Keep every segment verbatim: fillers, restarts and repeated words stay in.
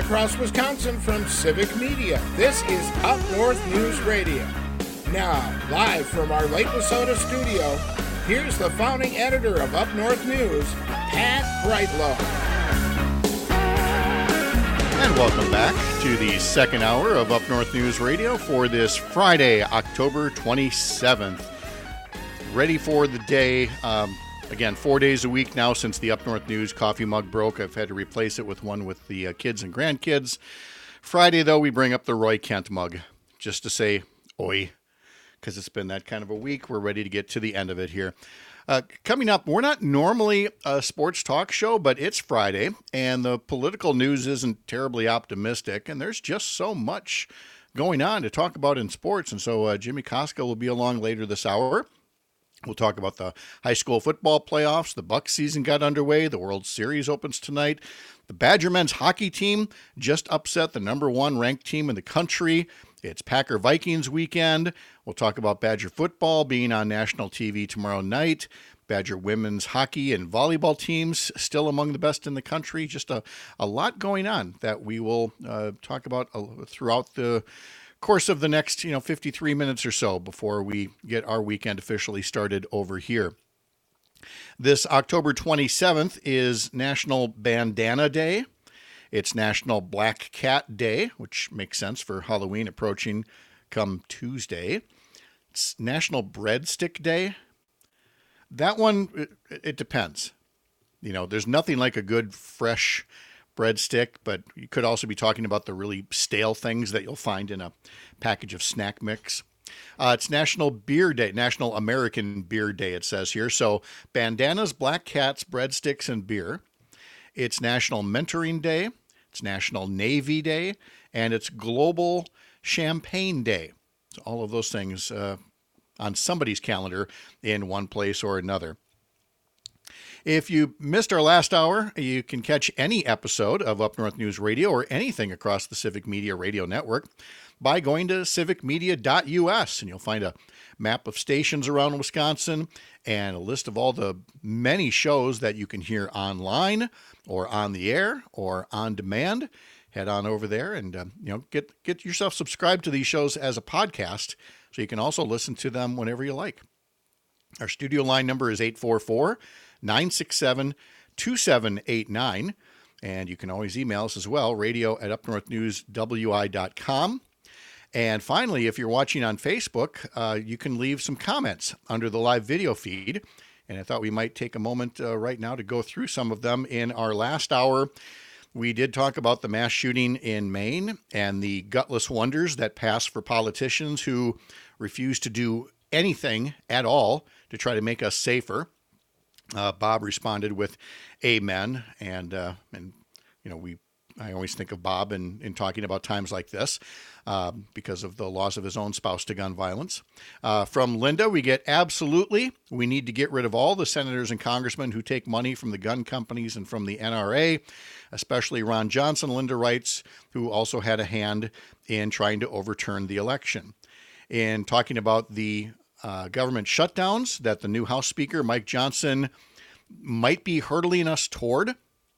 across Wisconsin from Civic Media. This is Up North News Radio. Now, live from our Lake Wissota studio, here's the founding editor of Up North News, Pat Brightlow. And welcome back to the second hour of Up North News Radio for this Friday, October twenty-seventh. Ready for the day. Um, again, four days a week now since the Up North News coffee mug broke. I've had to replace it with one with the uh, kids and grandkids. Friday, though, we bring up the Roy Kent mug just to say oi, because it's been that kind of a week. We're ready to get to the end of it here. Uh, coming up, we're not normally a sports talk show, but it's Friday, and the political news isn't terribly optimistic, and there's just so much going on to talk about in sports. And so uh, Jimmy Koska will be along later this hour. We'll talk about the high school football playoffs. The Bucs season got underway. The World Series opens tonight. The Badger men's hockey team just upset the number one ranked team in the country. It's Packer Vikings weekend. We'll talk about Badger football being on national T V tomorrow night. Badger women's hockey and volleyball teams still among the best in the country. Just a, a lot going on that we will uh, talk about uh, throughout the course of the next, you know, fifty-three minutes or so before we get our weekend officially started over here. This October twenty-seventh is National Bandana Day. It's National Black Cat Day, which makes sense for Halloween approaching come Tuesday. It's National Breadstick Day. That one, it, it depends. You know, there's nothing like a good fresh breadstick, but you could also be talking about the really stale things that you'll find in a package of snack mix. Uh, it's National Beer Day, National American Beer Day, it says here. So bandanas, black cats, breadsticks, and beer. It's National Mentoring Day. It's National Navy Day. And it's Global Champagne Day. So all of those things uh, on somebody's calendar in one place or another. If you missed our last hour, you can catch any episode of Up North News Radio or anything across the Civic Media Radio Network by going to civic media dot u s, and you'll find a map of stations around Wisconsin and a list of all the many shows that you can hear online or on the air or on demand. Head on over there and uh, you know get get yourself subscribed to these shows as a podcast so you can also listen to them whenever you like. Our studio line number is eight four four, nine six seven, two seven eight nine, and you can always email us as well, radio at up north news w i dot com. And finally, if you're watching on Facebook, uh, you can leave some comments under the live video feed. And I thought we might take a moment uh, right now to go through some of them. In our last hour, we did talk about the mass shooting in Maine and the gutless wonders that pass for politicians who refuse to do anything at all to try to make us safer. Uh, Bob responded with amen. And, uh, and you know, we I always think of Bob in, in talking about times like this uh, because of the loss of his own spouse to gun violence. Uh, from Linda, we get absolutely. We need to get rid of all the senators and congressmen who take money from the gun companies and from the N R A, especially Ron Johnson, Linda writes, who also had a hand in trying to overturn the election. In talking about the uh, government shutdowns that the new House Speaker, Mike Johnson, might be hurtling us toward,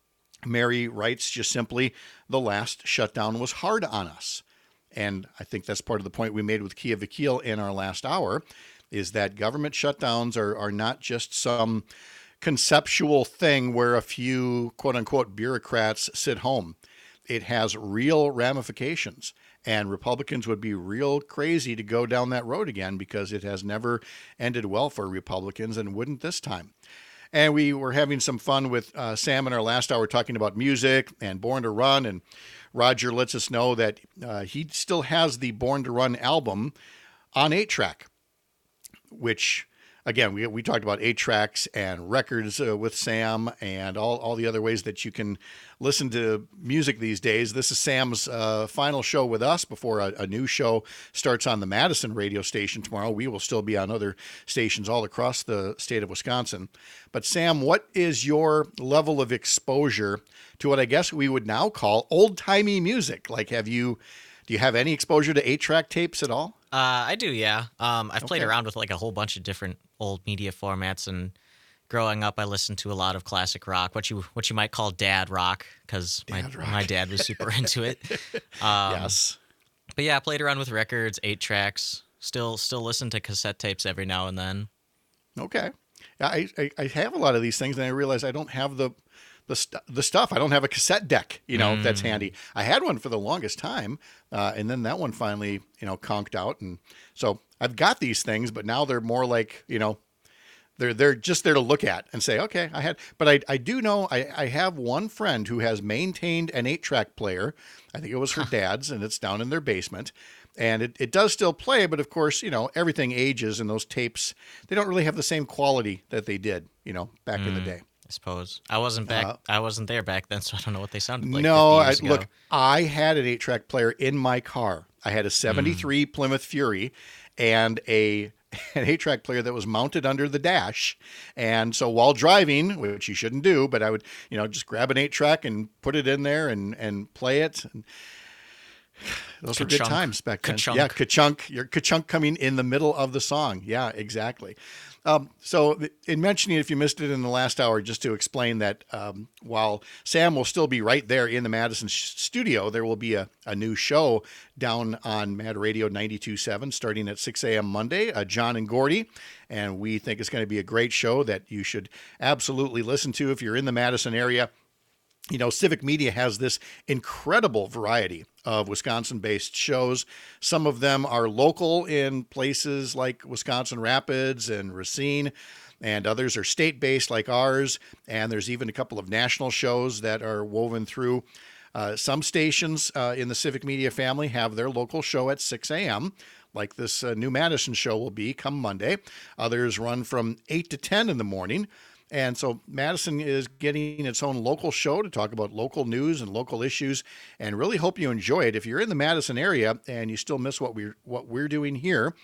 Mary writes just simply, the last shutdown was hard on us. And I think that's part of the point we made with Kia Vakil in our last hour, is that government shutdowns are, are not just some conceptual thing where a few quote unquote bureaucrats sit home. It has real ramifications, and Republicans would be real crazy to go down that road again because it has never ended well for Republicans and wouldn't this time. And we were having some fun with uh, Sam in our last hour talking about music and Born to Run. And Roger lets us know that uh, he still has the Born to Run album on eight track, which, again, we we talked about eight tracks and records uh, with Sam and all, all the other ways that you can listen to music these days. This is Sam's uh, final show with us before a, a new show starts on the Madison radio station tomorrow. We will still be on other stations all across the state of Wisconsin. But Sam, what is your level of exposure to what I guess we would now call old-timey music? Like, have you, do you have any exposure to eight-track tapes at all? Uh, I do, yeah. Um, I've played Okay. around with like a whole bunch of different old media formats, and growing up, I listened to a lot of classic rock, what you what you might call dad rock, because my Dad rock. my dad was super into it. Um, yes. But yeah, I played around with records, eight tracks. Still still listen to cassette tapes every now and then. Okay. I, I I have a lot of these things, and I realize I don't have the the st- the stuff. I don't have a cassette deck, you know, Mm. that's handy. I had one for the longest time, uh, and then that one finally, you know, conked out, and so I've got these things, but now they're more like, you know, they're they're just there to look at and say, okay, I had. But I I do know I I have one friend who has maintained an eight track player. I think it was her dad's, and it's down in their basement. And it, it does still play, but of course, you know, everything ages, and those tapes, they don't really have the same quality that they did, you know, back in the day. I suppose I wasn't back. Uh, I wasn't there back then, so I don't know what they sounded like. no, I, fifty years ago. look, I had an eight track player in my car. I had a seventy-three Plymouth Fury and a an eight track player that was mounted under the dash. And so while driving, which you shouldn't do, but I would, you know, just grab an eight track and put it in there and, and play it. And those were good Ka-chunk. times back then. Ka-chunk. Yeah, ka-chunk. Your ka-chunk coming in the middle of the song. Yeah, exactly. Um, so in mentioning it, if you missed it in the last hour, just to explain that um, while Sam will still be right there in the Madison sh- studio, there will be a, a new show down on Mad Radio ninety-two point seven starting at six a.m. Monday, uh, John and Gordy. And we think it's going to be a great show that you should absolutely listen to if you're in the Madison area. You know, Civic Media has this incredible variety of Wisconsin-based shows. Some of them are local in places like Wisconsin Rapids and Racine, and others are state-based like ours. And there's even a couple of national shows that are woven through. Uh, some stations uh, in the Civic Media family have their local show at six a.m., like this uh, new Madison show will be come Monday. Others run from eight to ten in the morning. And so Madison is getting its own local show to talk about local news and local issues, and really hope you enjoy it. If you're in the Madison area and you still miss what we're what we're doing here,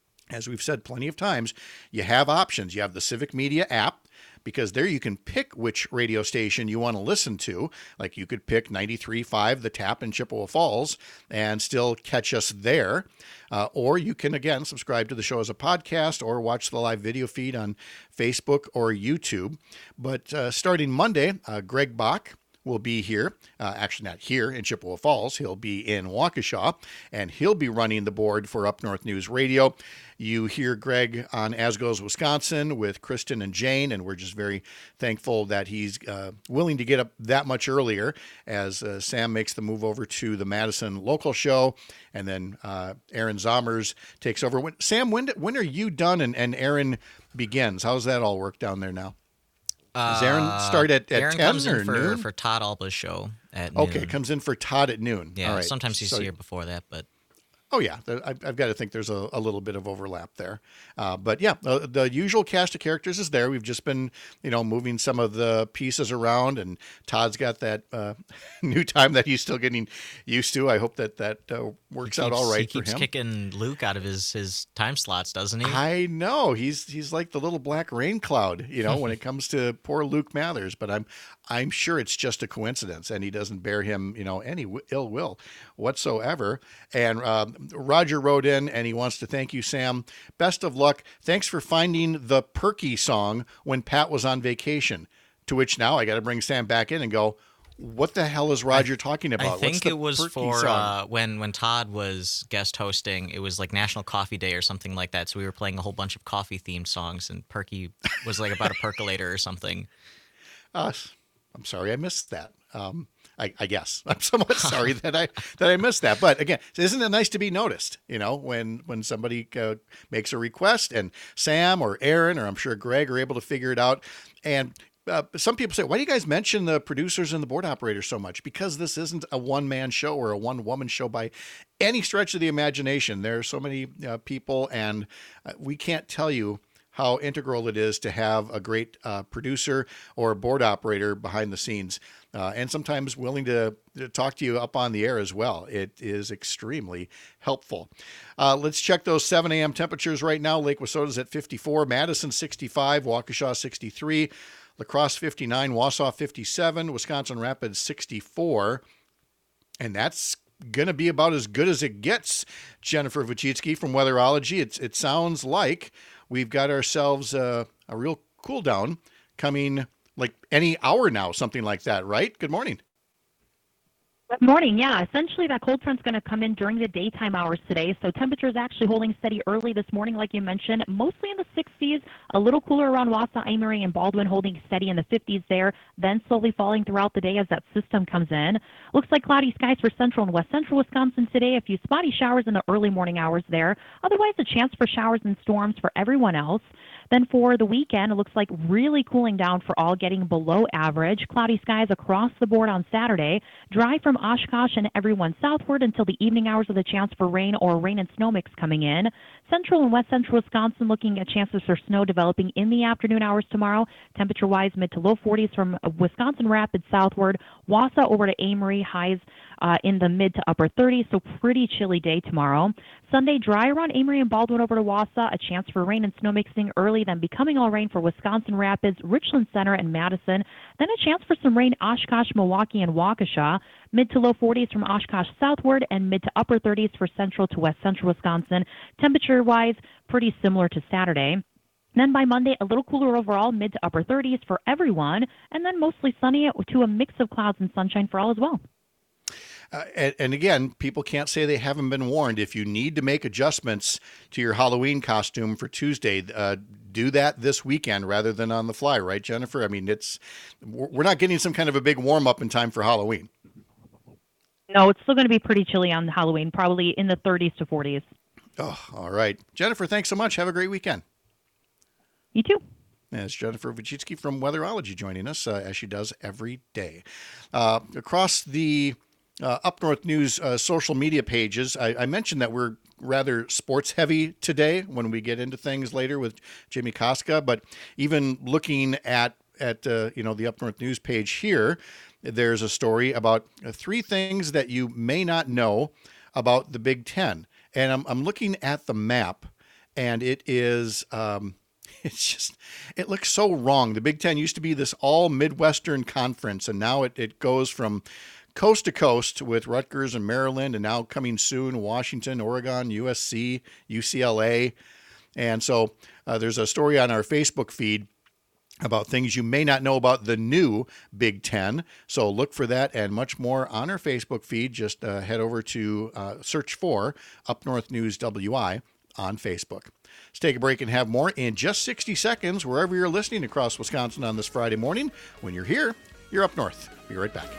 as we've said plenty of times, you have options. You have the Civic Media app, because there you can pick which radio station you want to listen to. Like you could pick ninety-three point five The Tap in Chippewa Falls and still catch us there. Uh, or you can, again, subscribe to the show as a podcast or watch the live video feed on Facebook or YouTube. But uh, starting Monday, uh, Greg Bach will be here, uh, actually not here in Chippewa Falls. He'll be in Waukesha, and he'll be running the board for Up North News Radio. You hear Greg on As Goes Wisconsin with Kristen and Jane, and we're just very thankful that he's uh, willing to get up that much earlier as uh, Sam makes the move over to the Madison local show, and then uh, Aaron Zommers takes over. When, Sam, when when are you done and, and Aaron begins? How's that all work down there now? Does Aaron start at, at Aaron ten comes or in for, noon? for Todd Alba's show at noon. Okay, comes in for Todd at noon. Yeah, All right. sometimes he's So- here before that, but Oh, yeah. There- I've, I've got to think there's a, a little bit of overlap there. Uh, but yeah, the, the usual cast of characters is there. We've just been, you know, moving some of the pieces around, and Todd's got that uh, new time that he's still getting used to. I hope that that uh, works he out keeps- all right he for keeps him. kicking Luke out of his, his time slots, doesn't he? I know he's he's like the little black rain cloud, you know, when it comes to poor Luke Mathers. But I'm I'm sure it's just a coincidence, and he doesn't bear him, you know, any w- ill will whatsoever. And uh, Roger wrote in, and he wants to thank you, Sam. Best of luck. Thanks for finding the Perky song when Pat was on vacation. To which now I got to bring Sam back in and go, what the hell is Roger talking about? I What's think the it was Perky for song? uh, when when Todd was guest hosting. It was like National Coffee Day or something like that. So we were playing a whole bunch of coffee themed songs, and Perky was like about a percolator or something. Uh, I'm sorry I missed that. Um, I, I guess I'm somewhat sorry that I that I missed that. But again, isn't it nice to be noticed? You know, when when somebody uh, makes a request, and Sam or Aaron or I'm sure Greg are able to figure it out. And uh, some people say, why do you guys mention the producers and the board operators so much? Because this isn't a one man show or a one woman show by any stretch of the imagination. There are so many uh, people, and uh, we can't tell you how integral it is to have a great uh, producer or board operator behind the scenes, uh, and sometimes willing to, to talk to you up on the air as well. It is extremely helpful. Uh, let's check those seven a.m. temperatures right now. Lake Wasota's at fifty-four, Madison sixty-five, Waukesha sixty-three, La Crosse fifty-nine, Wausau fifty-seven, Wisconsin Rapids sixty-four, and that's going to be about as good as it gets. Jennifer Wojcicki from Weatherology. It's, it sounds like we've got ourselves a, a real cool down coming like any hour now, something like that, right? Good morning. Good morning. Yeah, essentially that cold front's going to come in during the daytime hours today. So temperatures actually holding steady early this morning, like you mentioned, mostly in the sixties, a little cooler around Wausau, Amory, and Baldwin, holding steady in the fifties there, then slowly falling throughout the day as that system comes in. Looks like cloudy skies for central and west central Wisconsin today, a few spotty showers in the early morning hours there. Otherwise, a chance for showers and storms for everyone else. Then for the weekend, it looks like really cooling down for all, getting below average. Cloudy skies across the board on Saturday. Dry from Oshkosh and everyone southward until the evening hours with a chance for rain or rain and snow mix coming in. Central and west central Wisconsin looking at chances for snow developing in the afternoon hours tomorrow. Temperature-wise, mid to low forties from Wisconsin Rapids southward. Wausau over to Amory, highs uh, in the mid to upper thirties, so pretty chilly day tomorrow. Sunday, dry around Amory and Baldwin over to Wausau. A chance for rain and snow mixing early, then becoming all rain for Wisconsin Rapids, Richland Center, and Madison. Then a chance for some rain Oshkosh, Milwaukee, and Waukesha. Mid to low forties from Oshkosh southward, and mid to upper thirties for central to west central Wisconsin. Temperature-wise, pretty similar to Saturday. Then by Monday, a little cooler overall, mid to upper thirties for everyone, and then mostly sunny to a mix of clouds and sunshine for all as well. Uh, and, and again, people can't say they haven't been warned. If you need to make adjustments to your Halloween costume for Tuesday, uh, do that this weekend rather than on the fly, right, Jennifer? I mean, it's we're not getting some kind of a big warm up in time for Halloween. No, it's still going to be pretty chilly on Halloween, probably in the thirties to forties. Oh, all right. Jennifer, thanks so much. Have a great weekend. You too. It's Jennifer Wojcicki from Weatherology joining us, uh, as she does every day. Uh, across the uh, Up North News uh, social media pages, I, I mentioned that we're rather sports heavy today when we get into things later with Jimmy Koska, but even looking at at uh, you know the Up North News page here, there's a story about uh, three things that you may not know about the Big Ten. And I'm, I'm looking at the map, and it is, um, it's just, it looks so wrong. The Big Ten used to be this all Midwestern conference, and now it, it goes from coast to coast with Rutgers and Maryland, and now coming soon, Washington, Oregon, U S C, U C L A. And so uh, there's a story on our Facebook feed about things you may not know about the new Big Ten. So look for that and much more on our Facebook feed. Just uh, head over to uh, search for Up North News W I on Facebook. Let's take a break and have more in just sixty seconds wherever you're listening across Wisconsin on this Friday morning. When you're here, you're up north. Be right back.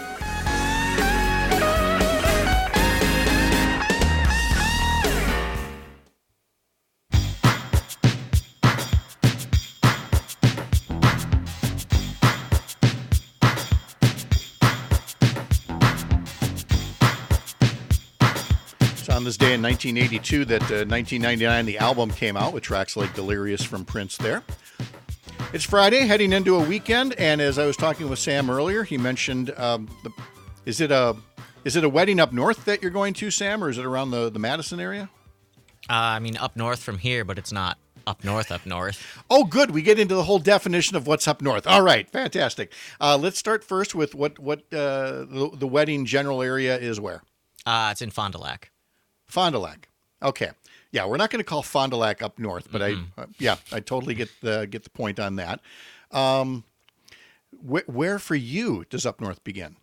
On this day in nineteen eighty-two that uh, nineteen ninety-nine the album came out with tracks like Delirious from Prince there. It's Friday, heading into a weekend, and as I was talking with Sam earlier, he mentioned, um, the, is it a is it a wedding up north that you're going to, Sam, or is it around the, the Madison area? Uh, I mean, up north from here, but it's not up north, up north. Oh, good. We get into the whole definition of what's up north. All right, fantastic. Uh, let's start first with what, what uh, the, the wedding general area is where? Uh, it's in Fond du Lac. Fond du Lac. Okay. Yeah, we're not going to call Fond du Lac up north, but mm-hmm. I, uh, yeah, I totally get the get the point on that. Um, wh- where for you does up north begin?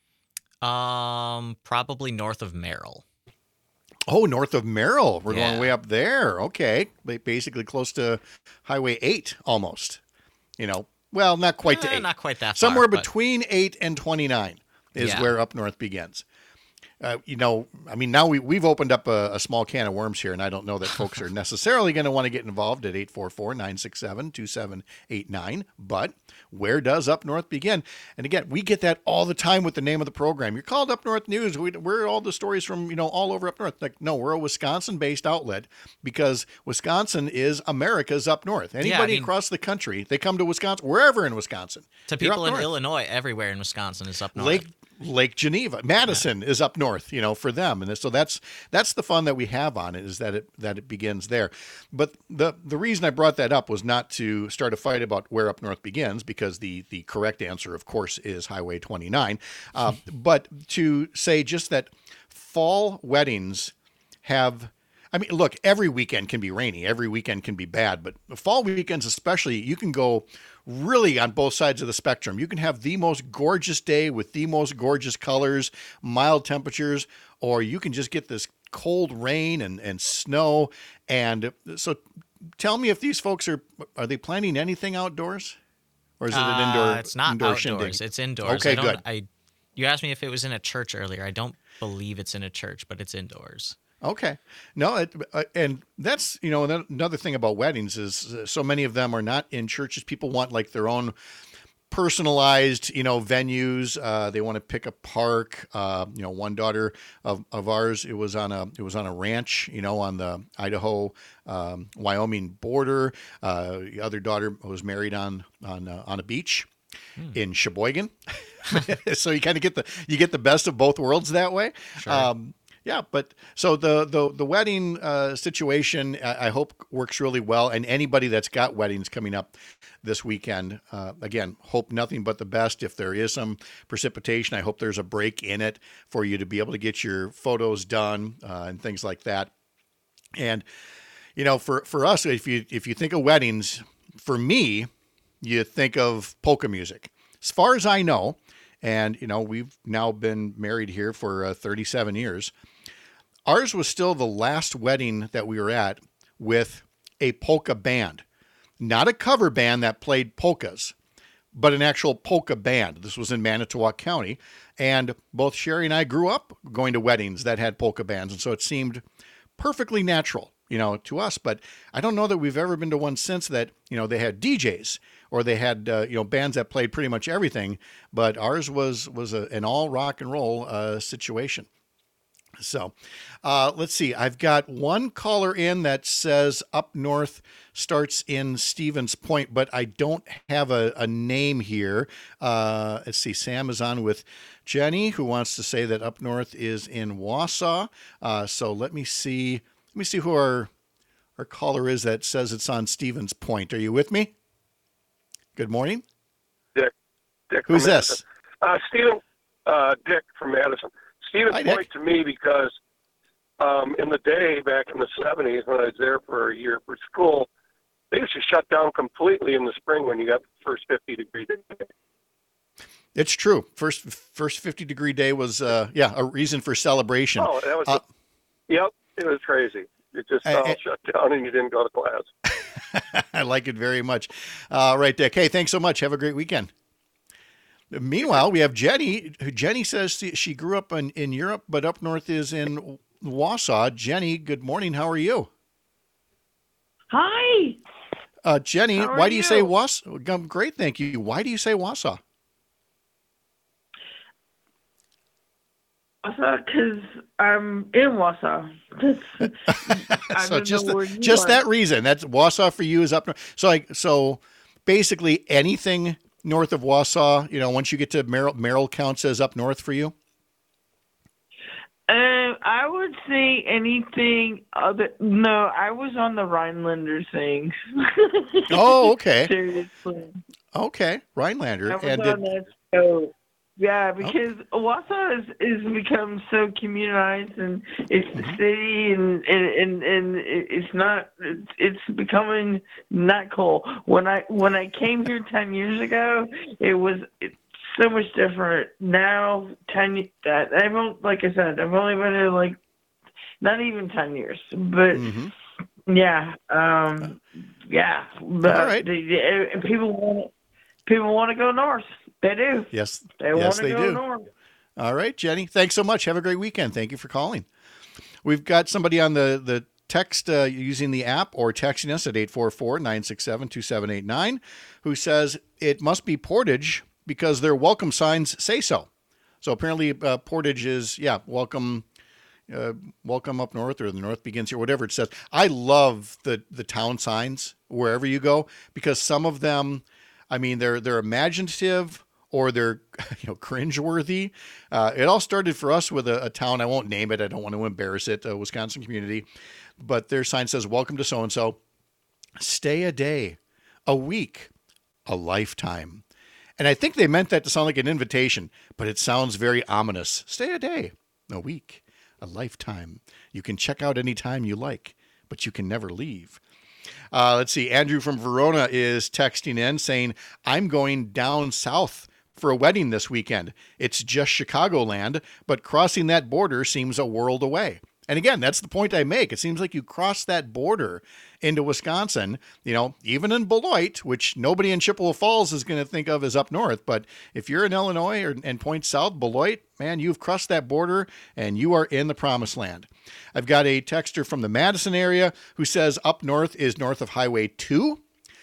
Um, probably north of Merrill. Oh, north of Merrill. We're Yeah. going way up there. Okay, Ba- basically close to Highway eight, almost. You know, well, not quite Eh, to eight. not quite that far, Somewhere but- between eight and twenty-nine is Yeah. where up north begins. Uh, you know, I mean, now we, we've opened up a, a small can of worms here, and I don't know that folks are necessarily going to want to get involved at eight four four, nine six seven, two seven eight nine. But where does Up North begin? And again, we get that all the time with the name of the program. You're called Up North News. We, we're all the stories from, you know, all over Up North. Like, no, we're a Wisconsin-based outlet because Wisconsin is America's Up North. Anybody Yeah, I mean- across the country, they come to Wisconsin, wherever in Wisconsin. To You're people up in north. Illinois, everywhere in Wisconsin is up north. Lake Lake Geneva, Madison is up north, you know, for them, and so that's that's the fun that we have on it, is that it that it begins there. But the the reason I brought that up was not to start a fight about where up north begins, because the the correct answer, of course, is Highway twenty-nine, uh, but to say just that fall weddings have. I mean, look, every weekend can be rainy. Every weekend can be bad, but fall weekends especially, you can go really on both sides of the spectrum. You can have the most gorgeous day with the most gorgeous colors, mild temperatures, or you can just get this cold rain and, and snow. And so tell me if these folks are, are they planning anything outdoors? Or is it an indoor? Uh, it's not indoor outdoors. shindig? It's indoors. Okay, I don't, good. I, you asked me if it was in a church earlier. I don't believe it's in a church, but it's indoors. Okay. No, it, uh, and that's, you know, another thing about weddings is uh, so many of them are not in churches. People want like their own personalized, you know, venues. Uh, they want to pick a park. Uh, you know, one daughter of, of ours, it was on a, it was on a ranch, you know, on the Idaho, um, Wyoming border. Uh, the other daughter was married on, on, uh, on a beach hmm. in Sheboygan. So you kind of get the, you get the best of both worlds that way. Sure. Um, Yeah, but so the the the wedding uh, situation, I, I hope works really well. And anybody that's got weddings coming up this weekend, uh, again, hope nothing but the best. If there is some precipitation, I hope there's a break in it for you to be able to get your photos done uh, and things like that. And you know, for for us, if you if you think of weddings, for me, you think of polka music. As far as I know, and you know, we've now been married here for uh, thirty-seven years. Ours was still the last wedding that we were at with a polka band, not a cover band that played polkas, but an actual polka band. This was in Manitowoc County. And both Sherry and I grew up going to weddings that had polka bands. And so it seemed perfectly natural, you know, to us. But I don't know that we've ever been to one since that, you know, they had D Js or they had, uh, you know, bands that played pretty much everything. But ours was, was a, an all rock and roll uh, situation. So uh, let's see. I've got one caller in that says up north starts in Stevens Point, but I don't have a, a name here. Uh, let's see. Sam is on with Jenny, who wants to say that up north is in Wausau. Uh, so let me see. Let me see who our our caller is that says it's on Stevens Point. Are you with me? Good morning. Dick. Dick Who's this? Uh, Stephen. Uh, Dick from Madison. Stevens Hi, Point Nick. to me because um, in the day back in the seventies when I was there for a year for school, they used to shut down completely in the spring when you got the first fifty degree day. It's true. First first fifty degree day was uh, yeah a reason for celebration. Oh, that was uh, yep, it was crazy. It just I, all I, shut down and you didn't go to class. I like it very much. Uh, right, Dick. Hey, thanks so much. Have a great weekend. Meanwhile, we have Jenny. Jenny says she grew up in, in Europe, but up north is in Wausau. Jenny, good morning. How are you? Hi. Uh, Jenny, How are why do you, you? say Wausau? Um, great, thank you. Why do you say Wausau? Wausau, because I'm in Wausau. I So don't just know the- where you just are. that reason. That's Wausau for you is up north. So like so, basically anything north of Wausau, you know, once you get to Merrill, Merrill counts as up north for you? Um, I would say anything other. No, I was on the Rhinelander thing. Oh, okay. Seriously. Okay, Rhinelander. I was And on did, that show. Yeah, because Wausau is, is become so communized, and it's the city, and and, and, and it's not. It's, it's becoming not cool. When I when I came here ten years ago, it was it's so much different. Now, ten that I've only, like I said, I've only been here like not even ten years, but mhm. yeah, um, yeah. But All right. the, the, people want people want to go north. They do. Yes, They yes, want to they go do. north. All right, Jenny. Thanks so much. Have a great weekend. Thank you for calling. We've got somebody on the, the text uh, using the app or texting us at eight four four, nine six seven, two seven eight nine who says it must be Portage because their welcome signs say so. So apparently uh, Portage is, yeah, welcome uh, welcome up north, or the north begins here, whatever it says. I love the, the town signs wherever you go because some of them, I mean, they're they're imaginative or they're, you know, cringeworthy. Uh, it all started for us with a, a town. I won't name it. I don't want to embarrass it. A Wisconsin community, but their sign says, "Welcome to so and so. Stay a day, a week, a lifetime." And I think they meant that to sound like an invitation, but it sounds very ominous. Stay a day, a week, a lifetime. You can check out anytime you like, but you can never leave. Uh, let's see. Andrew from Verona is texting in saying, I'm going down south for a wedding this weekend. It's just Chicagoland, but crossing that border seems a world away. And again, that's the point I make. It seems like you cross that border into Wisconsin, you know, even in Beloit, which nobody in Chippewa Falls is going to think of as up north. But if you're in Illinois or, and point south, Beloit, man, you've crossed that border and you are in the promised land. I've got a texter from the Madison area who says up north is north of Highway two.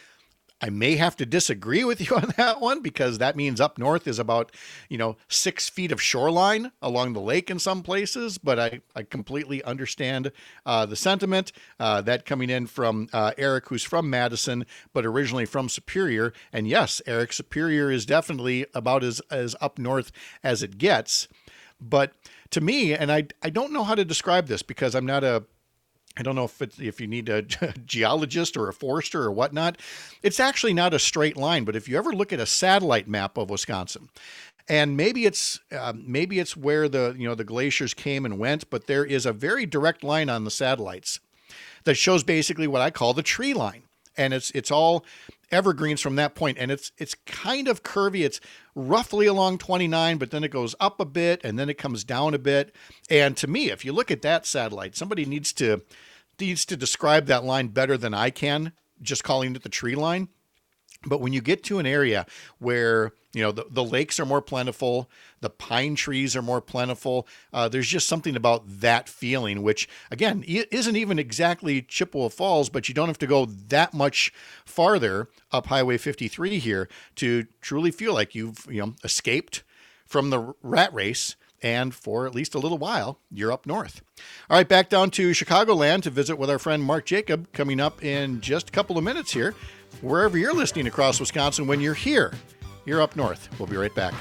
I may have to disagree with you on that one because that means up north is about, you know, six feet of shoreline along the lake in some places. But I, I completely understand uh, the sentiment. Uh, that coming in from uh, Eric, who's from Madison, but originally from Superior. And yes, Eric, Superior is definitely about as, as up north as it gets. But to me, and I, I don't know how to describe this because I'm not a I don't know if it's, if you need a geologist or a forester or whatnot. It's actually not a straight line, but if you ever look at a satellite map of Wisconsin, and maybe it's uh, maybe it's where the you know the glaciers came and went, but there is a very direct line on the satellites that shows basically what I call the tree line, and it's it's all evergreens from that point, and it's it's kind of curvy. It's roughly along twenty-nine, but then it goes up a bit and then it comes down a bit. And to me, if you look at that satellite, somebody needs to needs to describe that line better than I can, just calling it the tree line. But when you get to an area where, you know, the, the lakes are more plentiful, the pine trees are more plentiful, uh, there's just something about that feeling, which, again, isn't even exactly Chippewa Falls, but you don't have to go that much farther up Highway fifty-three here to truly feel like you've, you know, escaped from the rat race. And for at least a little while, you're up north. All right, back down to Chicagoland to visit with our friend Mark Jacob coming up in just a couple of minutes here. Wherever you're listening across Wisconsin, when you're here, you're up north. We'll be right back.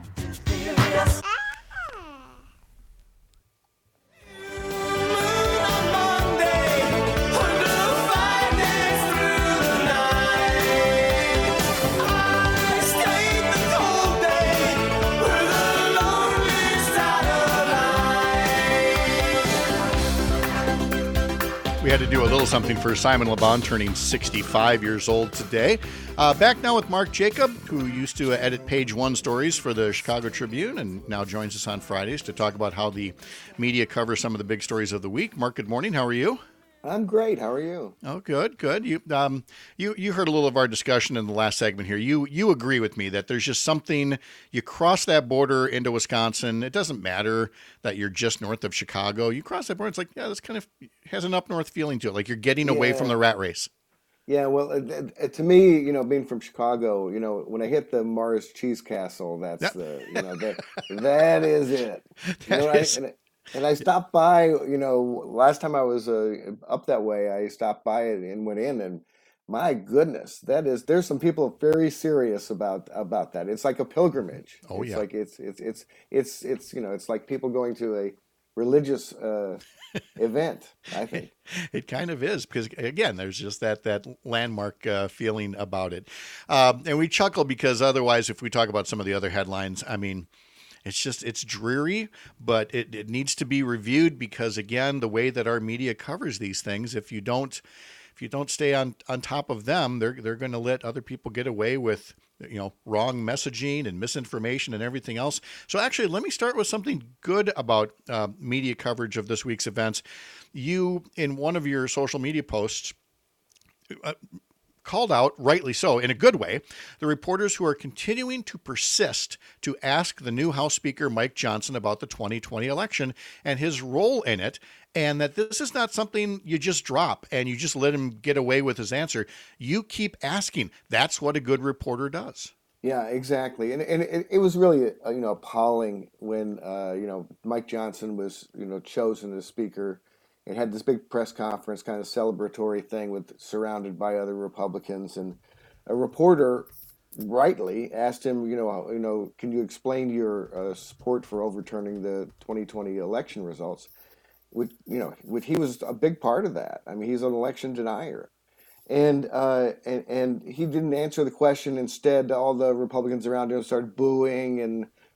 We had to do a little something for Simon LeBon, turning sixty-five years old today. Uh, back now with Mark Jacob, who used to edit Page One stories for the Chicago Tribune and now joins us on Fridays to talk about how the media covers some of the big stories of the week. Mark, good morning. How are you? I'm great. How are you? Oh, good, good. You, um, you, you heard a little of our discussion in the last segment here. You, you agree with me that there's just something. You cross that border into Wisconsin. It doesn't matter that you're just north of Chicago. You cross that border. It's like, yeah, this kind of has an up north feeling to it. Like you're getting away Yeah. from the rat race. Yeah, well, uh, uh, to me, you know, being from Chicago, you know, when I hit the Mars Cheese Castle, that's Yep. the, you know, that that is it. You That know, I, is- and, and I stopped by, you know, last time I was uh, up that way, I stopped by it and went in, and my goodness, that is, there's some people very serious about about that. It's like a pilgrimage. Oh, it's yeah. like it's it's it's it's it's you know, it's like people going to a religious uh, event, I think. It kind of is because, again, there's just that that landmark uh, feeling about it. Um, and we chuckle because otherwise, if we talk about some of the other headlines, I mean, it's just, it's dreary, but it, it needs to be reviewed because, again, the way that our media covers these things, if you don't if you don't stay on, on top of them, they're they're going to let other people get away with, you know, wrong messaging and misinformation and everything else. So actually, let me start with something good about uh, media coverage of this week's events. You, in one of your social media posts, uh, called out, rightly so, in a good way, the reporters who are continuing to persist to ask the new House Speaker Mike Johnson about the twenty twenty election and his role in it, and that this is not something you just drop and you just let him get away with his answer. You keep asking. That's what a good reporter does. Yeah, exactly. And and it, it was really uh, you know appalling when uh, you know Mike Johnson was you know chosen as speaker. It had this big press conference, kind of celebratory thing, with surrounded by other Republicans, and a reporter rightly asked him, you know, you know, can you explain your uh, support for overturning the twenty twenty election results? Which you know, which he was a big part of that. I mean, he's an election denier. And, uh, and and he didn't answer the question. Instead, all the Republicans around him started booing and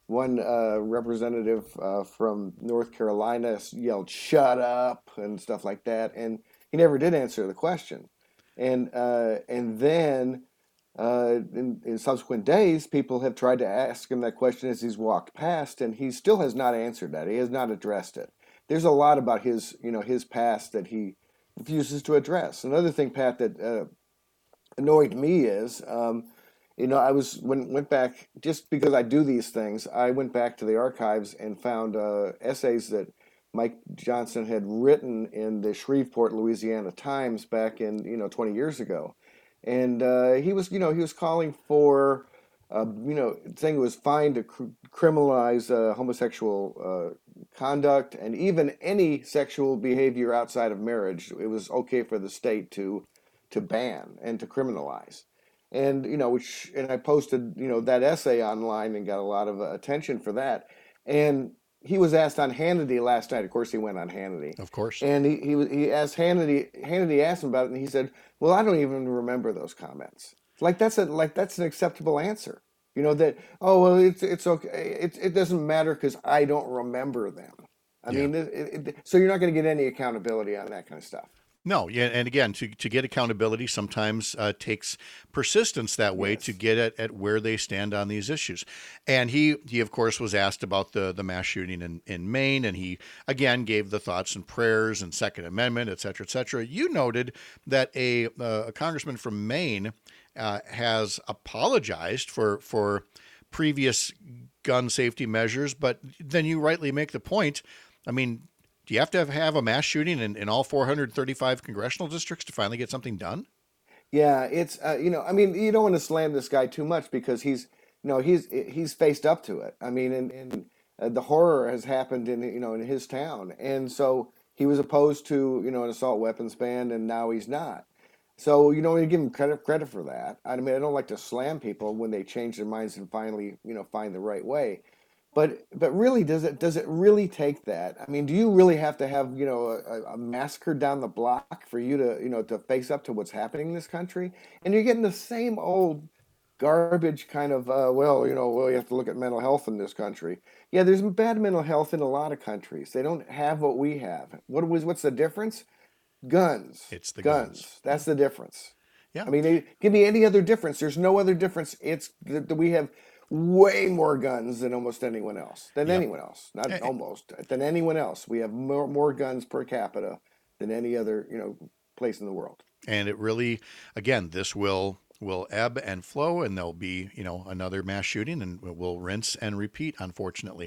one uh, representative uh, from North Carolina yelled "shut up" and stuff like that, and he never did answer the question. And uh, and then uh, in, in subsequent days, people have tried to ask him that question as he's walked past, and he still has not answered that. He has not addressed it. There's a lot about his, you know, his past that he refuses to address. Another thing, Pat, that uh, annoyed me is, um, you know, I was when went back just because I do these things. I went back to the archives and found uh, essays that Mike Johnson had written in the Shreveport, Louisiana Times back in, you know, twenty years ago. And uh, he was, you know, he was calling for, uh, you know, saying it was fine to cr- criminalize uh, homosexual uh, conduct and even any sexual behavior outside of marriage. It was okay for the state to to ban and to criminalize. And, you know, which, and I posted, you know, that essay online and got a lot of uh, attention for that. And he was asked on Hannity last night. Of course, he went on Hannity. Of course. And he, he, he asked Hannity, Hannity asked him about it, and he said, well, I don't even remember those comments. Like, that's a, like, that's an acceptable answer. You know, that, oh, well, it's, it's okay. It, it doesn't matter because I don't remember them. I Yeah. mean, it, it, so you're not going to get any accountability on that kind of stuff. No, yeah, and again, to, to get accountability sometimes uh, takes persistence that way Yes. to get at, at where they stand on these issues. And he, he of course, was asked about the, the mass shooting in, in Maine, and he, again, gave the thoughts and prayers and Second Amendment, et cetera, et cetera. You noted that a, uh, a congressman from Maine uh, has apologized for, for previous gun safety measures, but then you rightly make the point, I mean, do you have to have, have a mass shooting in, in all four hundred thirty-five congressional districts to finally get something done? Yeah, it's uh, you know, I mean, you don't want to slam this guy too much because he's, you know, he's he's faced up to it. I mean, and, and uh, the horror has happened in, you know, in his town, and so he was opposed to, you know, an assault weapons ban, and now he's not. So you know, you give him credit credit for that. I mean, I don't like to slam people when they change their minds and finally, you know, find the right way. But but really, does it does it really take that? I mean, do you really have to have, you know, a, a massacre down the block for you to, you know, to face up to what's happening in this country? And you're getting the same old garbage kind of, uh, well, you know, well, you have to look at mental health in this country. Yeah, there's bad mental health in a lot of countries. They don't have what we have. What was what's the difference? Guns. It's the guns. guns. That's the difference. Yeah. I mean, they, give me any other difference. There's no other difference. It's that we have way more guns than almost anyone else. Than Yep. anyone else. Not Eh, eh. almost. Than anyone else. We have more more guns per capita than any other, you know, place in the world. And it really, again, this will will ebb and flow, and there'll be, you know, another mass shooting, and we'll rinse and repeat, unfortunately.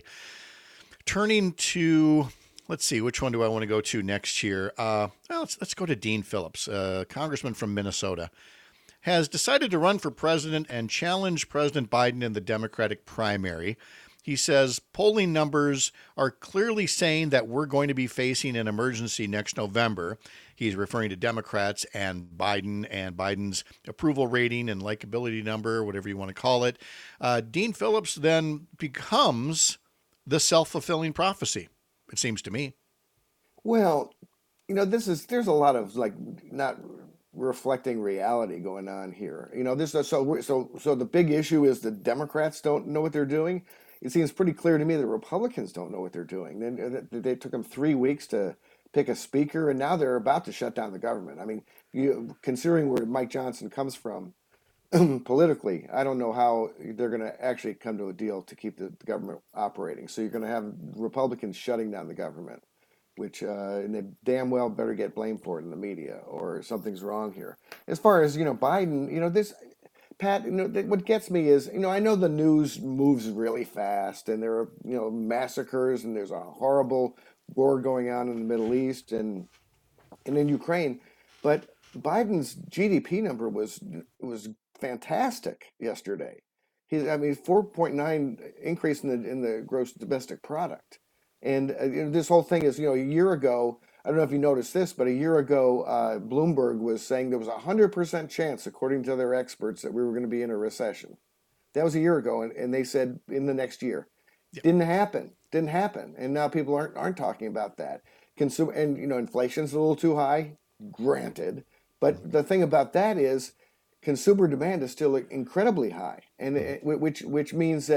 Turning to, let's see, which one do I want to go to next here? Uh, well, let's let's go to Dean Phillips, uh, congressman from Minnesota, has decided to run for president and challenge President Biden in the Democratic primary. He says polling numbers are clearly saying that we're going to be facing an emergency next November. He's referring to Democrats and Biden and Biden's approval rating and likability number, whatever you want to call it. Uh, Dean Phillips then becomes the self-fulfilling prophecy, it seems to me. Well, you know, this is there's a lot of like not reflecting reality going on here. You know, this so so so the big issue is the Democrats don't know what they're doing. It seems pretty clear to me that Republicans don't know what they're doing. They, they took them three weeks to pick a speaker, and now they're about to shut down the government. I mean, you, considering where Mike Johnson comes from politically, I don't know how they're going to actually come to a deal to keep the, the government operating. So you're going to have Republicans shutting down the government, which uh, and they damn well better get blamed for it in the media, or something's wrong here. As far as, you know, Biden, you know, this, Pat, you know, th- what gets me is, you know, I know the news moves really fast, and there are, you know, massacres, and there's a horrible war going on in the Middle East and and in Ukraine, but Biden's G D P number was was fantastic yesterday. He's, I mean, four point nine increase in the in the gross domestic product. And uh, you know, this whole thing is, you know, a year ago, I don't know if you noticed this, but a year ago, uh, Bloomberg was saying there was a one hundred percent chance, according to their experts, that we were going to be in a recession. That was a year ago, and, and they said in the next year. Yeah. Didn't happen. Didn't happen. And now people aren't aren't talking about that. Consumer, and, you know, inflation's a little too high, granted. But the thing about that is consumer demand is still incredibly high, and it, which which means that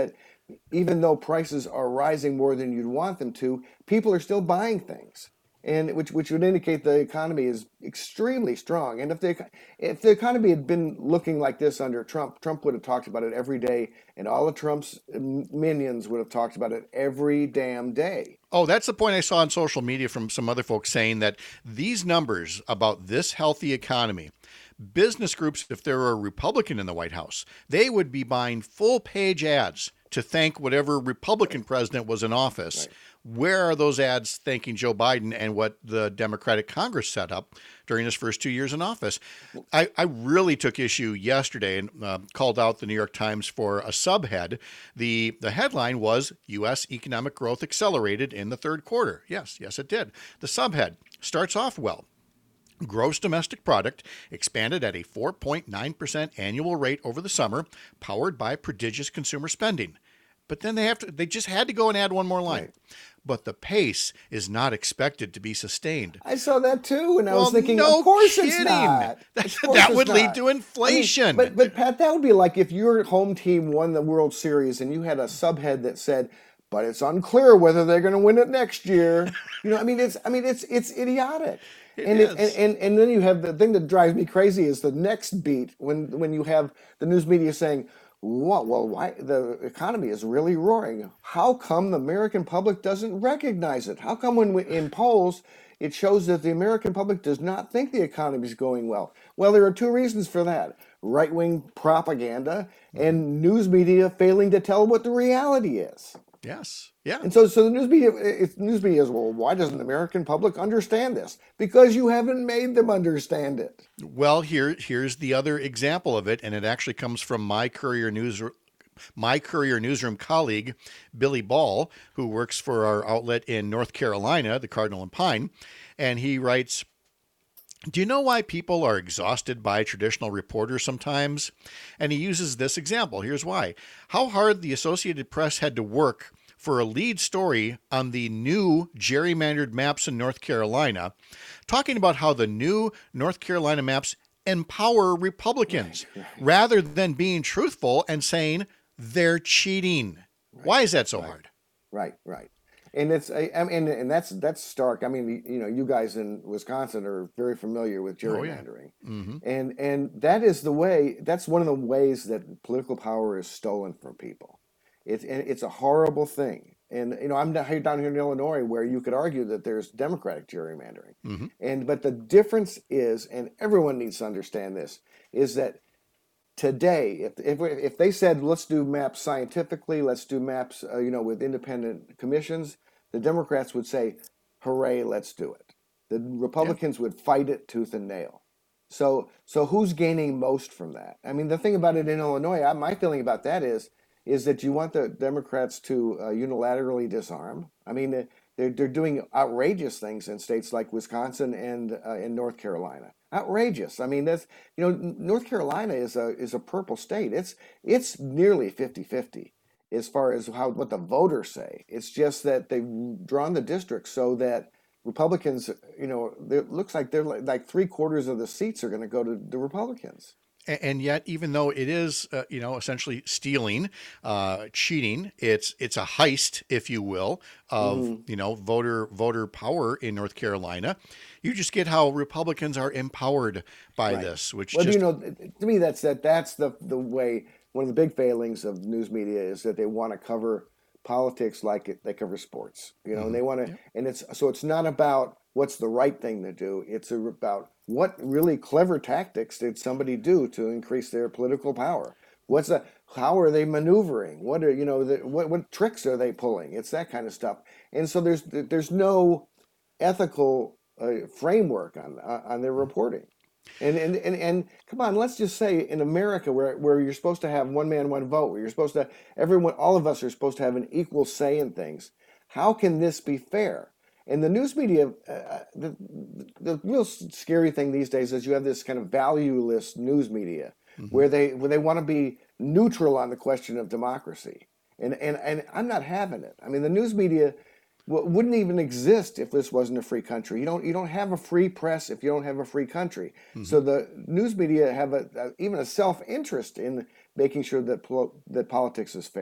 even though prices are rising more than you'd want them to, people are still buying things, and which which would indicate the economy is extremely strong. And if the if the economy had been looking like this under Trump, Trump would have talked about it every day, and all of Trump's minions would have talked about it every damn day. Oh, that's the point I saw on social media from some other folks saying that these numbers about this healthy economy, business groups, if there were a Republican in the White House, they would be buying full page ads to thank whatever Republican president was in office. Right. Where are those ads thanking Joe Biden and what the Democratic Congress set up during his first two years in office? I, I really took issue yesterday and uh, called out the New York Times for a subhead. The, the headline was U S economic growth accelerated in the third quarter. Yes, yes, it did. The subhead starts off well. Gross domestic product expanded at a four point nine percent annual rate over the summer, powered by prodigious consumer spending. But then they have to, they just had to go and add one more line. Right. But the pace is not expected to be sustained. I saw that too, and I well, was thinking, no of course kidding. it's not. That, Of course that it's would lead not. to inflation. I mean, but, but Pat, that would be like if your home team won the World Series and you had a subhead that said, but it's unclear whether they're going to win it next year. You know, I mean, it's, I mean, it's, it's idiotic. It and, is. it, and and and then you have the thing that drives me crazy is the next beat when when you have the news media saying, "What? Well, why the economy is really roaring? How come the American public doesn't recognize it? How come when we, in polls it shows that the American public does not think the economy is going well?" Well, there are two reasons for that: right-wing propaganda and news media failing to tell what the reality is. Yes. Yeah. And so, so the news media, it's news media is, well, why doesn't the American public understand this? Because you haven't made them understand it. Well, here, here's the other example of it, and it actually comes from my Courier News, my Courier Newsroom colleague, Billy Ball, who works for our outlet in North Carolina, the Cardinal and Pine, and he writes, "Do you know why people are exhausted by traditional reporters sometimes?" And he uses this example. Here's why. How hard the Associated Press had to work for a lead story on the new gerrymandered maps in North Carolina, talking about how the new North Carolina maps empower Republicans, right, right. rather than being truthful and saying they're cheating. Right. Why is that so right. hard? Right, right. And it's I mean, and that's that's stark. I mean, you know, you guys in Wisconsin are very familiar with gerrymandering, oh, yeah. mm-hmm. and and that is the way. That's one of the ways that political power is stolen from people. It's and it's a horrible thing. And you know, I'm down here in Illinois, where you could argue that there's Democratic gerrymandering, mm-hmm. and but the difference is, and everyone needs to understand this, is that today, if if if they said let's do maps scientifically, let's do maps, uh, you know, with independent commissions, the Democrats would say, "Hooray, let's do it." The Republicans yeah. would fight it tooth and nail. So, so who's gaining most from that? I mean, the thing about it in Illinois, I, my feeling about that is, is that you want the Democrats to uh, unilaterally disarm. I mean, they're they're doing outrageous things in states like Wisconsin and uh, in North Carolina. Outrageous. I mean, that's, you know, North Carolina is a is a purple state. It's it's nearly fifty-fifty as far as how what the voters say. It's just that they've drawn the districts so that Republicans, you know, it looks like they're like, like three quarters of the seats are going to go to the Republicans. And yet, even though it is, uh, you know, essentially stealing, uh, cheating, it's it's a heist, if you will, of mm. you know voter voter power in North Carolina. You just get how Republicans are empowered by right. this, which well, just... you know, to me, that's that that's the the way. One of the big failings of news media is that they want to cover politics like it, they cover sports, you know, mm-hmm. and they want to, yeah. and it's so it's not about what's the right thing to do. It's about what really clever tactics did somebody do to increase their political power? What's the, how are they maneuvering? What are, you know, the, what, what tricks are they pulling? It's that kind of stuff. And so there's, there's no ethical uh, framework on, on their reporting. And, and, and, and come on, let's just say in America where, where you're supposed to have one man, one vote, where you're supposed to, everyone, all of us are supposed to have an equal say in things. How can this be fair? And the news media, uh, the, the real scary thing these days is you have this kind of valueless news media mm-hmm. where they where they want to be neutral on the question of democracy. And, and, and I'm not having it. I mean, the news media w- wouldn't even exist if this wasn't a free country. You don't you don't have a free press if you don't have a free country. Mm-hmm. So the news media have a, a even a self-interest in making sure that pol- that politics is fair.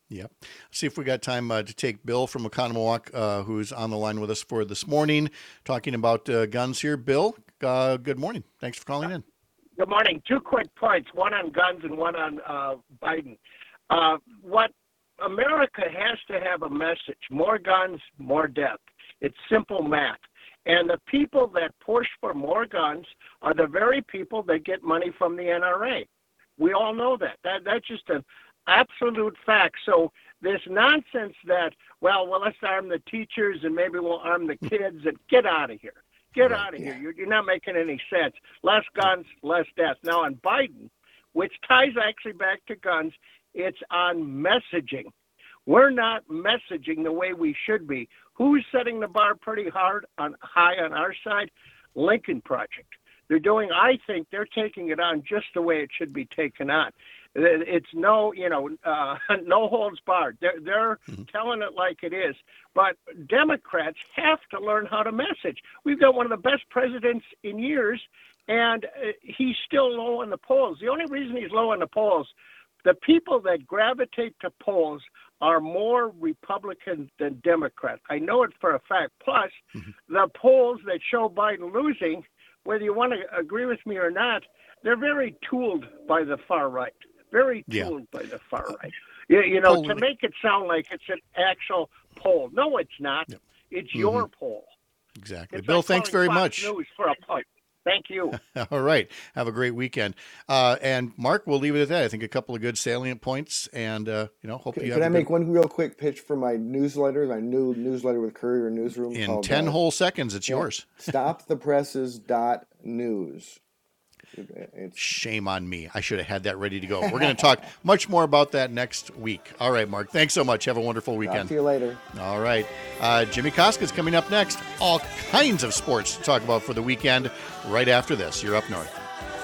Yep. See if we got time uh, to take Bill from Oconomowoc, uh, who's on the line with us for this morning, talking about uh, guns here. Bill, uh, good morning. Thanks for calling in. Good morning. Two quick points, one on guns and one on uh, Biden. Uh, what America has to have a message: more guns, more death. It's simple math. And the people that push for more guns are the very people that get money from the N R A. We all know that. that that's just an absolute fact. So this nonsense that, well, well, let's arm the teachers and maybe we'll arm the kids, and get out of here. Get out of here. You're, you're not making any sense. Less guns, less death. Now on Biden, which ties actually back to guns, it's on messaging. We're not messaging the way we should be. Who's setting the bar pretty hard on high on our side? Lincoln Project. They're doing, I think they're taking it on just the way it should be taken on. It's no, you know, uh, no holds barred. They're, they're mm-hmm. telling it like it is. But Democrats have to learn how to message. We've got one of the best presidents in years, and uh, he's still low in the polls. The only reason he's low in the polls, the people that gravitate to polls are more Republican than Democrat. I know it for a fact. Plus, mm-hmm. the polls that show Biden losing, whether you want to agree with me or not, they're very tooled by the far right. Very tooled yeah. by the far right. You, you know, Polling. to make it sound like it's an actual poll. No, it's not. Yep. It's mm-hmm. your poll. Exactly. It's Bill, like thanks very Fox much. News for a point. Thank you. All right. Have a great weekend. Uh, and Mark, we'll leave it at that. I think a couple of good salient points, and uh, you know, hope can, you. Can have I make good... one real quick pitch for my newsletter? My new newsletter with Courier Newsroom. In called, ten uh, whole seconds, it's yeah, yours. stop the presses dot news. It's... Shame on me. I should have had that ready to go. We're going to talk much more about that next week. All right, Mark. Thanks so much. Have a wonderful weekend. Talk to you later. All right. Uh, Jimmy Koska's coming up next. All kinds of sports to talk about for the weekend right after this. You're up north.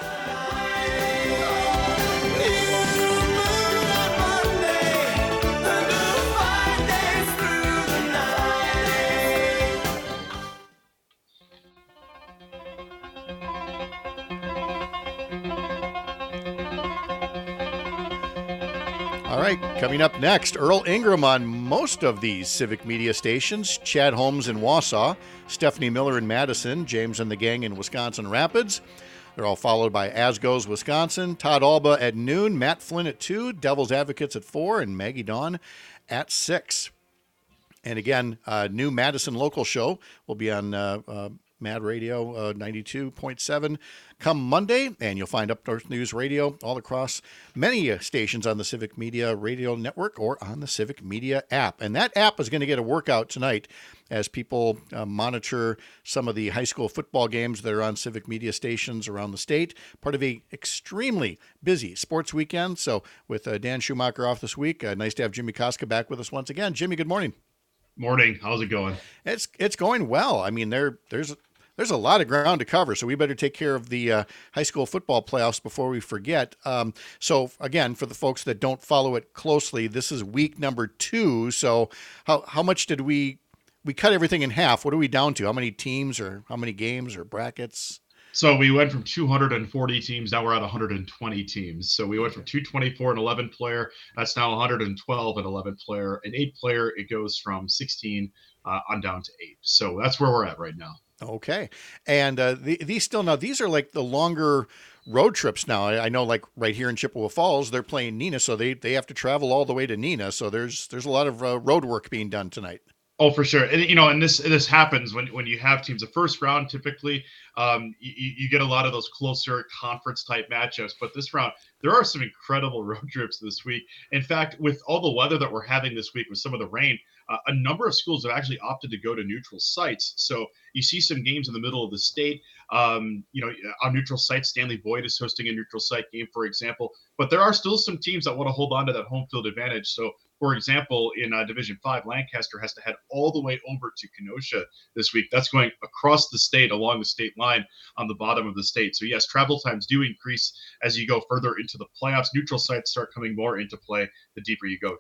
All right, coming up next, Earl Ingram on most of these civic media stations, Chad Holmes in Wausau, Stephanie Miller in Madison, James and the gang in Wisconsin Rapids. They're all followed by As Goes Wisconsin, Todd Alba at noon, Matt Flynn at two, Devil's Advocates at four, and Maggie Dawn at six. And again, uh, new Madison local show will be on uh, uh, Mad Radio uh, ninety-two point seven come Monday, and you'll find Up North News Radio all across many uh, stations on the Civic Media Radio Network or on the Civic Media app. And that app is going to get a workout tonight as people uh, monitor some of the high school football games that are on Civic Media stations around the state, part of a extremely busy sports weekend. So with uh, Dan Schumacher off this week, uh, nice to have Jimmy Koska back with us once again. Jimmy, good morning. Morning. How's it going? It's it's going well. I mean, there there's there's a lot of ground to cover, so we better take care of the uh, high school football playoffs before we forget. Um, so again, for the folks that don't follow it closely, this is week number two. So how how much did we we cut everything in half? What are we down to? How many teams or how many games or brackets? So we went from two hundred forty teams, now we're at one hundred twenty teams. So we went from two twenty-four and eleven player, that's now one hundred twelve and eleven player. And eight player, it goes from sixteen uh, on down to eight. So that's where we're at right now. Okay. And uh, the, these still, now these are like the longer road trips now. I, I know like right here in Chippewa Falls, they're playing Neenah, so they, they have to travel all the way to Neenah. So there's there's a lot of uh, road work being done tonight. Oh, for sure. And, you know, and this this happens when, when you have teams. The first round, typically, um, you, you get a lot of those closer conference type matchups. But this round, there are some incredible road trips this week. In fact, with all the weather that we're having this week, with some of the rain, uh, a number of schools have actually opted to go to neutral sites. So you see some games in the middle of the state. Um, you know, on neutral sites, Stanley Boyd is hosting a neutral site game, for example. But there are still some teams that want to hold on to that home field advantage. So, for example, in uh, Division Five, Lancaster has to head all the way over to Kenosha this week. That's going across the state, along the state line on the bottom of the state. So yes, travel times do increase as you go further into the playoffs. Neutral sites start coming more into play the deeper you go to.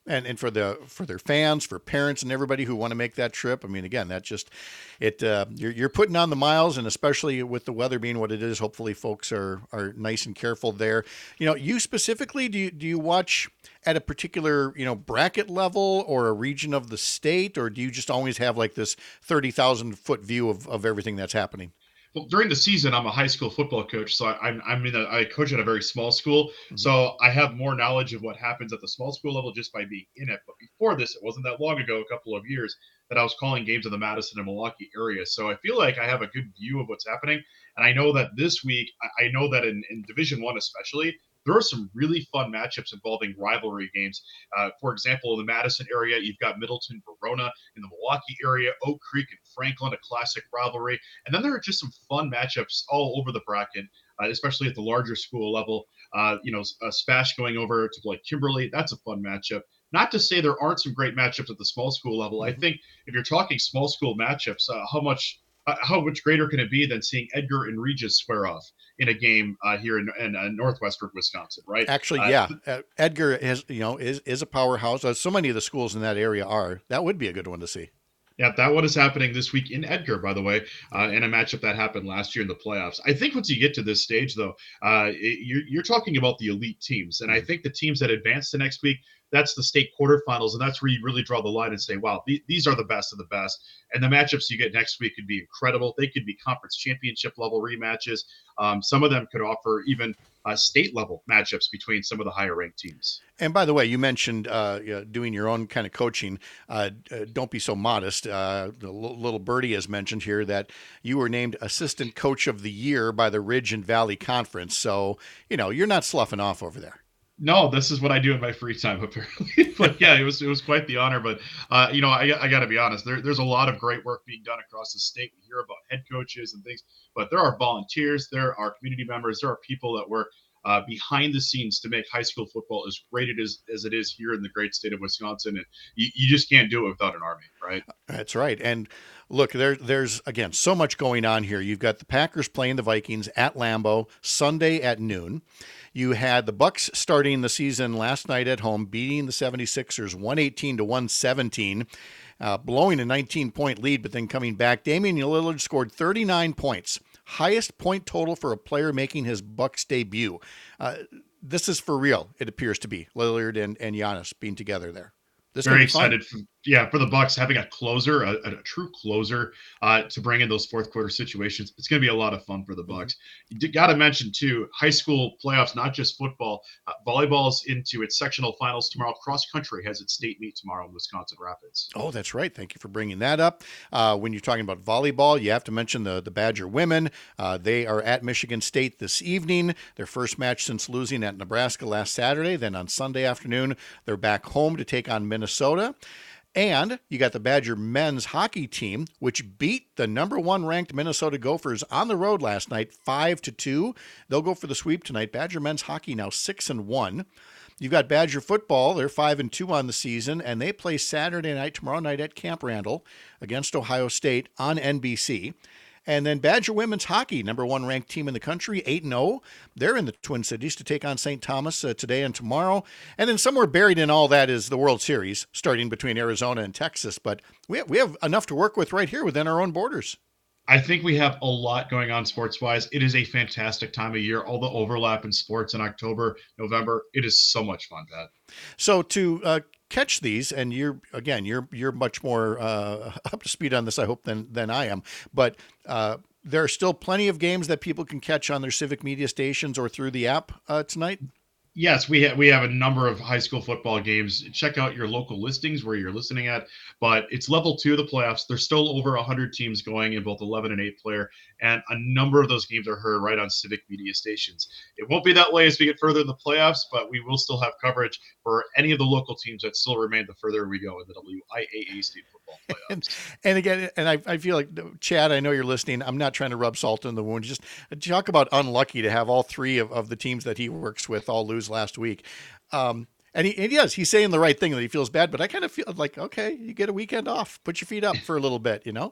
And and for the for their fans, for parents, and everybody who want to make that trip. I mean, again, that just it uh, you're you're putting on the miles, and especially with the weather being what it is, hopefully folks are are nice and careful there. You know, you specifically, do you do you watch at a particular you know bracket level or a region of the state, or do you just always have like this thirty thousand foot view of of everything that's happening? Well, during the season, I'm a high school football coach, so I, I'm I'm in a I coach at a very small school, Mm-hmm. so I have more knowledge of what happens at the small school level just by being in it. But before this, it wasn't that long ago, a couple of years, that I was calling games in the Madison and Milwaukee area. So I feel like I have a good view of what's happening, and I know that this week, I, I know that in, in Division One especially, there are some really fun matchups involving rivalry games. Uh, for example, in the Madison area, you've got Middleton, Verona. In the Milwaukee area, Oak Creek and Franklin, a classic rivalry. And then there are just some fun matchups all over the bracket, uh, especially at the larger school level. Uh, you know, uh, Spash going over to like Kimberly, that's a fun matchup. Not to say there aren't some great matchups at the small school level. Mm-hmm. I think if you're talking small school matchups, uh, how much uh, how much greater can it be than seeing Edgar and Regis square off in a game uh, here in, in uh, northwestern Wisconsin, right? Actually, uh, yeah, uh, Edgar is you know is is a powerhouse. Uh, so many of the schools in that area are. That would be a good one to see. Yeah, that one is happening this week in Edgar, by the way, uh, in a matchup that happened last year in the playoffs. I think once you get to this stage, though, uh, it, you're, you're talking about the elite teams. And I think the teams that advance to next week, that's the state quarterfinals. And that's where you really draw the line and say, wow, th- these are the best of the best. And the matchups you get next week could be incredible. They could be conference championship level rematches. Um, some of them could offer even uh, state level matchups between some of the higher ranked teams. And by the way, you mentioned uh, you know, doing your own kind of coaching. Uh, uh, don't be so modest. Uh, the l- little birdie has mentioned here that you were named Assistant Coach of the Year by the Ridge and Valley Conference. So, you know, you're not sloughing off over there. No, this is what I do in my free time, apparently. But yeah, it was it was quite the honor. But uh, you know, I, I got to be honest. There, there's a lot of great work being done across the state. We hear about head coaches and things, but there are volunteers, there are community members, there are people that work uh, behind the scenes to make high school football as great it is as it is here in the great state of Wisconsin. And you, you just can't do it without an army, right? That's right. And look, there, there's, again, so much going on here. You've got the Packers playing the Vikings at Lambeau Sunday at noon. You had the Bucks starting the season last night at home, beating the seventy-sixers one eighteen to one seventeen, uh, blowing a nineteen-point lead, but then coming back. Damian Lillard scored thirty-nine points, highest point total for a player making his Bucks debut. Uh, this is for real, it appears to be, Lillard and, and Giannis being together there. This Very excited, for, yeah, for the Bucks having a closer, a, a true closer, uh, to bring in those fourth quarter situations. It's going to be a lot of fun for the Bucks. You got to mention too, high school playoffs, not just football. Uh, volleyball's into its sectional finals tomorrow. Cross country has its state meet tomorrow in Wisconsin Rapids. Oh, that's right. Thank you for bringing that up. Uh, when you're talking about volleyball, you have to mention the the Badger women. Uh, they are at Michigan State this evening. Their first match since losing at Nebraska last Saturday. Then on Sunday afternoon, they're back home to take on Minnesota. Minnesota. And you got the Badger men's hockey team, which beat the number one ranked Minnesota Gophers on the road last night, five to two. They'll go for the sweep tonight. Badger men's hockey now six and one. You've got Badger football. They're five and two on the season, and they play Saturday night, tomorrow night at Camp Randall against Ohio State on N B C. And then Badger women's hockey, number one ranked team in the country, eight and oh. They're in the Twin Cities to take on Saint Thomas uh, today and tomorrow. And then somewhere buried in all that is the World Series, starting between Arizona and Texas. But we have, we have enough to work with right here within our own borders. I think we have a lot going on sports-wise. It is a fantastic time of year. All the overlap in sports in October, November. It is so much fun, Pat. So to uh, catch these, and you're again, you're you're much more uh, up to speed on this, I hope, than than I am. But uh, there are still plenty of games that people can catch on their civic media stations or through the app uh, tonight. Yes, we have we have a number of high school football games. Check out your local listings where you're listening at. But it's level two of the playoffs. There's still over one hundred teams going in both eleven and eight player, and a number of those games are heard right on civic media stations. It won't be that way as we get further in the playoffs, but we will still have coverage for any of the local teams that still remain the further we go in the W I A A state football playoffs. And, and again, and I, I feel like, Chad, I know you're listening. I'm not trying to rub salt in the wound. Just talk about unlucky to have all three of, of the teams that he works with all lose last week. Um, and he, and yes, he's saying the right thing that he feels bad, but I kind of feel like, okay, you get a weekend off, put your feet up for a little bit, you know?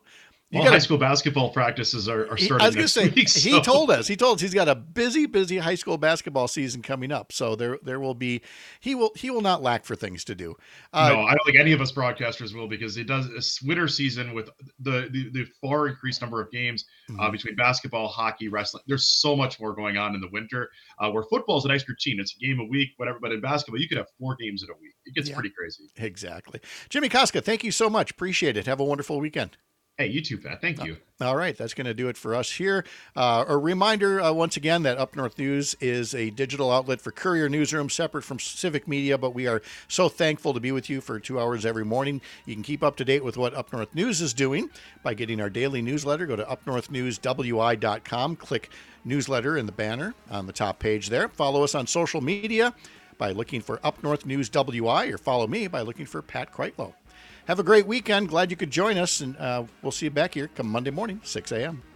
Well, gotta, high school basketball practices are, are he, starting I was next gonna say, week. So. He told us. He told us he's got a busy, busy high school basketball season coming up. So there, there will be. He will. He will not lack for things to do. Uh, no, I don't think any of us broadcasters will, because it does a winter season with the the, the far increased number of games mm-hmm. uh, between basketball, hockey, wrestling. There's so much more going on in the winter. Uh, where football is an extra routine. It's a game a week, whatever. But in basketball, you could have four games in a week. It gets yeah, pretty crazy. Exactly. Jimmy Koska, thank you so much. Appreciate it. Have a wonderful weekend. Hey, you too, Pat. Thank you. All right. That's going to do it for us here. Uh, a reminder, uh, once again, that Up North News is a digital outlet for Courier Newsroom, separate from Civic Media, but we are so thankful to be with you for two hours every morning. You can keep up to date with what Up North News is doing by getting our daily newsletter. Go to up north news w i dot com, click newsletter in the banner on the top page there. Follow us on social media by looking for Up North News W I, or follow me by looking for Pat Kreitlow. Have a great weekend. Glad you could join us, and uh, we'll see you back here come Monday morning, six a.m.